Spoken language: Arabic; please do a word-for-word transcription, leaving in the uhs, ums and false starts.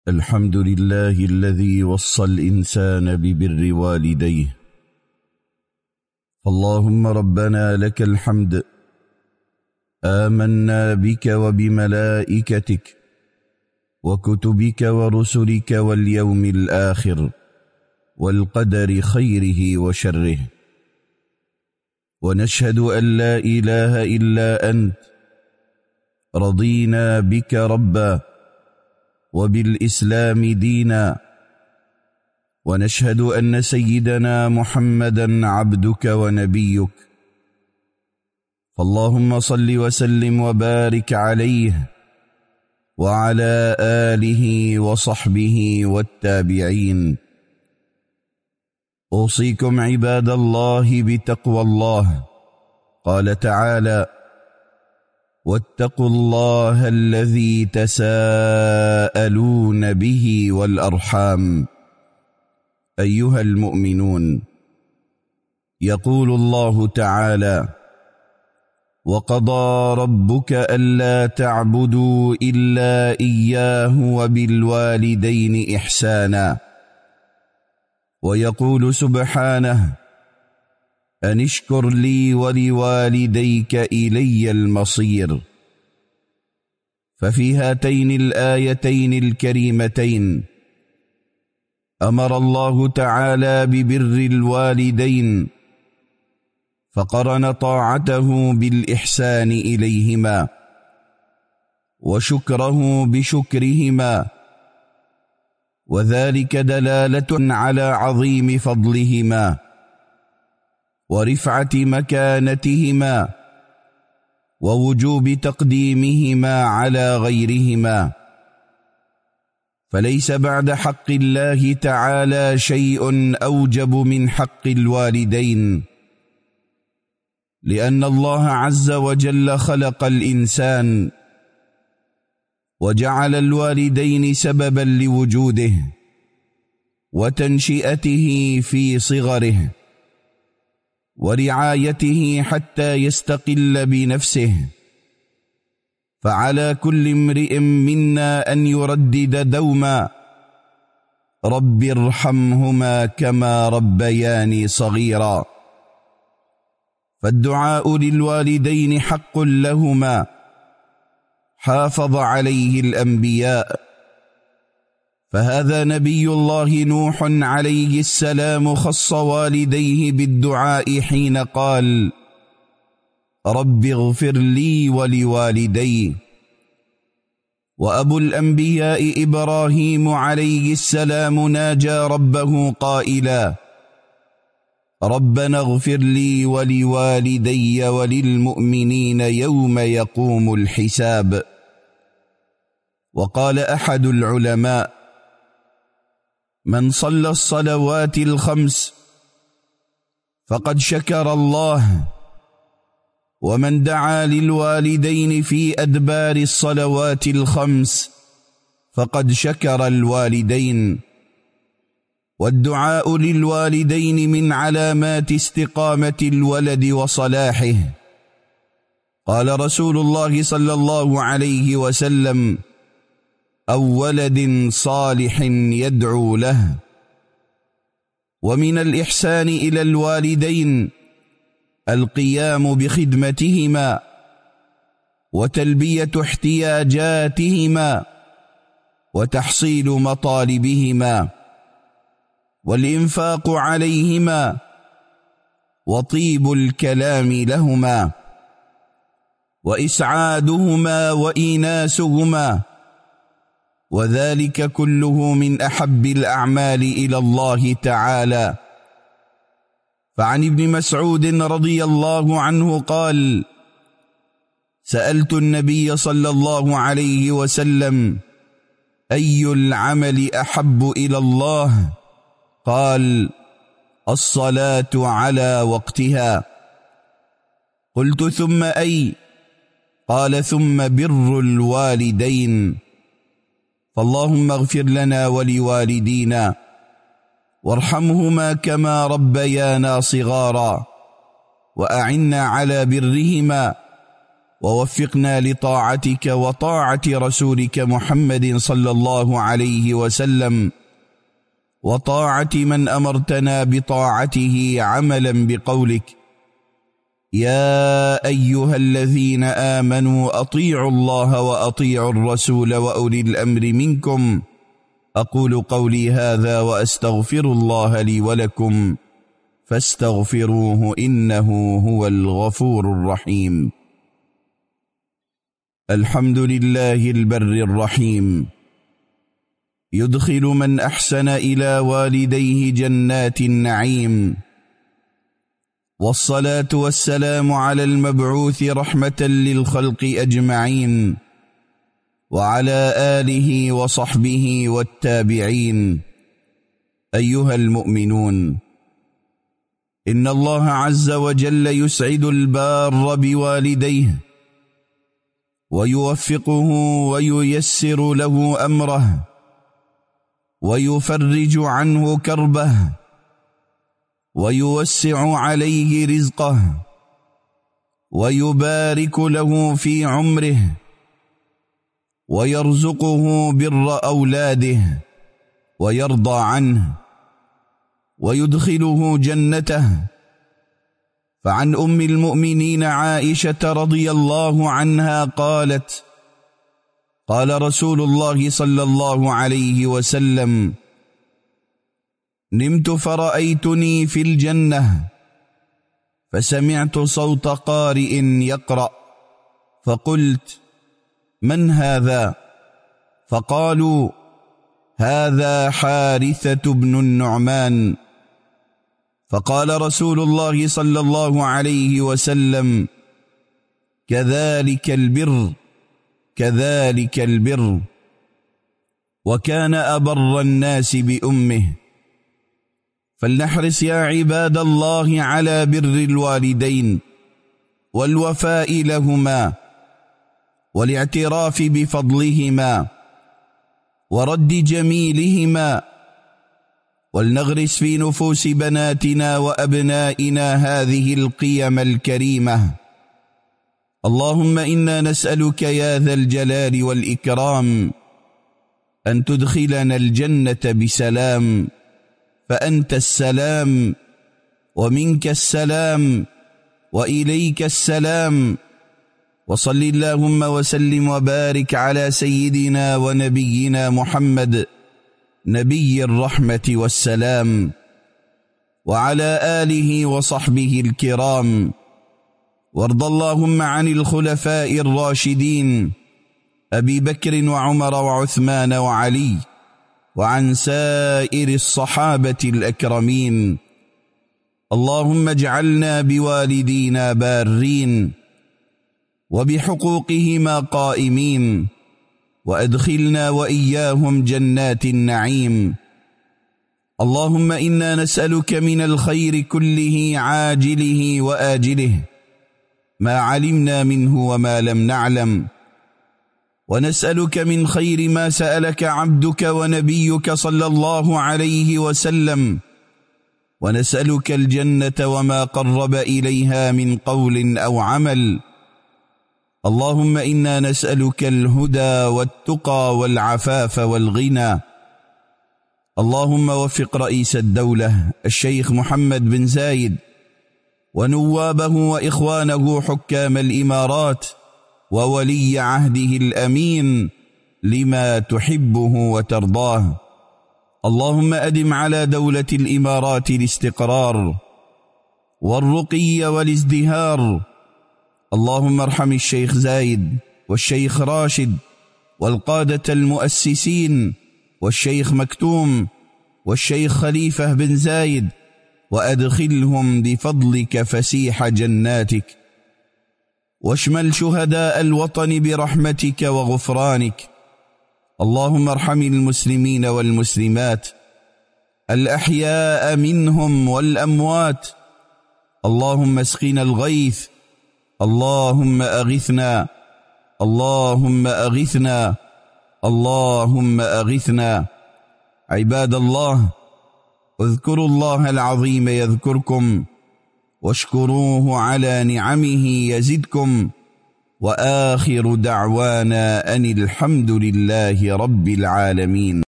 الحمد لله الذي وصى الإنسان ببر والديه. اللهم ربنا لك الحمد، آمنا بك وبملائكتك وكتبك ورسلك واليوم الآخر والقدر خيره وشره، ونشهد أن لا إله إلا أنت، رضينا بك ربا وبالإسلام دينا، ونشهد أن سيدنا محمدا عبدك ونبيك، فاللهم صل وسلم وبارك عليه وعلى آله وصحبه والتابعين. أوصيكم عباد الله بتقوى الله. قال تعالى: واتقوا الله الذي تساءلون به والأرحام. أيها المؤمنون، يقول الله تعالى: وقضى ربك ألا تعبدوا إلا إياه وبالوالدين إحسانا. ويقول سبحانه: أن اشكر لي ولوالديك إلي المصير. ففي هاتين الآيتين الكريمتين أمر الله تعالى ببر الوالدين، فقرن طاعته بالإحسان إليهما وشكره بشكرهما، وذلك دلالة على عظيم فضلهما ورفعة مكانتهما ووجوب تقديمهما على غيرهما. فليس بعد حق الله تعالى شيء أوجب من حق الوالدين، لأن الله عز وجل خلق الإنسان وجعل الوالدين سببا لوجوده وتنشئته في صغره ورعايته حتى يستقل بنفسه. فعلى كل امرئ منا أن يردد دوما: رب ارحمهما كما ربياني صغيرا. فالدعاء للوالدين حق لهما حافظ عليه الأنبياء، فهذا نبي الله نوح عليه السلام خص والديه بالدعاء حين قال: رب اغفر لي ولوالدي. وأبو الأنبياء إبراهيم عليه السلام ناجى ربه قائلا: ربنا اغفر لي ولوالدي وللمؤمنين يوم يقوم الحساب. وقال أحد العلماء: من صلى الصلوات الخمس فقد شكر الله، ومن دعا للوالدين في أدبار الصلوات الخمس فقد شكر الوالدين. والدعاء للوالدين من علامات استقامة الولد وصلاحه. قال رسول الله صلى الله عليه وسلم: أو ولد صالح يدعو له. ومن الإحسان إلى الوالدين القيام بخدمتهما وتلبية احتياجاتهما وتحصيل مطالبهما والإنفاق عليهما وطيب الكلام لهما وإسعادهما وإيناسهما، وذلك كله من أحب الأعمال إلى الله تعالى. فعن ابن مسعود رضي الله عنه قال: سألت النبي صلى الله عليه وسلم: أي العمل أحب إلى الله؟ قال: الصلاة على وقتها. قلت: ثم أي؟ قال: ثم بر الوالدين. فاللهم اغفر لنا ولوالدينا وارحمهما كما ربيانا صغارا، وأعنا على برهما ووفقنا لطاعتك وطاعة رسولك محمد صلى الله عليه وسلم، وطاعة من أمرتنا بطاعته عملا بقولك: يا أيها الذين آمنوا أطيعوا الله وأطيعوا الرسول وأولي الأمر منكم. أقول قولي هذا وأستغفر الله لي ولكم فاستغفروه إنه هو الغفور الرحيم. الحمد لله البر الرحيم، يدخل من أحسن إلى والديه جنات النعيم، والصلاة والسلام على المبعوث رحمة للخلق أجمعين، وعلى آله وصحبه والتابعين. أيها المؤمنون، إن الله عز وجل يسعد البار بوالديه ويوفقه وييسر له أمره ويفرج عنه كربه ويوسع عليه رزقه ويبارك له في عمره ويرزقه بر أولاده ويرضى عنه ويدخله جنته. فعن أم المؤمنين عائشة رضي الله عنها قالت: قال رسول الله صلى الله عليه وسلم: نمت فرأيتني في الجنة فسمعت صوت قارئ يقرأ، فقلت: من هذا؟ فقالوا: هذا حارثة بن النعمان. فقال رسول الله صلى الله عليه وسلم: كذلك البر كذلك البر. وكان أبر الناس بأمه. فلنحرص يا عباد الله على بر الوالدين والوفاء لهما والاعتراف بفضلهما ورد جميلهما، ولنغرس في نفوس بناتنا وأبنائنا هذه القيم الكريمة. اللهم إنا نسألك يا ذا الجلال والإكرام أن تدخلنا الجنة بسلام، فأنت السلام ومنك السلام وإليك السلام. وصل اللهم وسلم وبارك على سيدنا ونبينا محمد نبي الرحمة والسلام، وعلى آله وصحبه الكرام. وارض اللهم عن الخلفاء الراشدين أبي بكر وعمر وعثمان وعلي، وعن سائر الصحابة الأكرمين. اللهم اجعلنا بوالدينا بارين وبحقوقهما قائمين، وأدخلنا وإياهم جنات النعيم. اللهم إنا نسألك من الخير كله عاجله وآجله ما علمنا منه وما لم نعلم، ونسألك من خير ما سألك عبدك ونبيك صلى الله عليه وسلم، ونسألك الجنة وما قرب إليها من قول أو عمل. اللهم إنا نسألك الهدى والتقى والعفاف والغنى. اللهم وفق رئيس الدولة الشيخ محمد بن زايد ونوابه وإخوانه حكام الإمارات وولي عهده الأمين لما تحبه وترضاه. اللهم أدم على دولة الإمارات الاستقرار والرقي والازدهار. اللهم ارحم الشيخ زايد والشيخ راشد والقادة المؤسسين والشيخ مكتوم والشيخ خليفة بن زايد، وأدخلهم بفضلك فسيح جناتك، واشمل شهداء الوطن برحمتك وغفرانك. اللهم ارحم المسلمين والمسلمات الأحياء منهم والأموات. اللهم اسقنا الغيث، اللهم أغثنا، اللهم أغثنا، اللهم أغثنا. عباد الله، اذكروا الله العظيم يذكركم، واشكروه على نعمه يزدكم، وآخر دعوانا أن الحمد لله رب العالمين.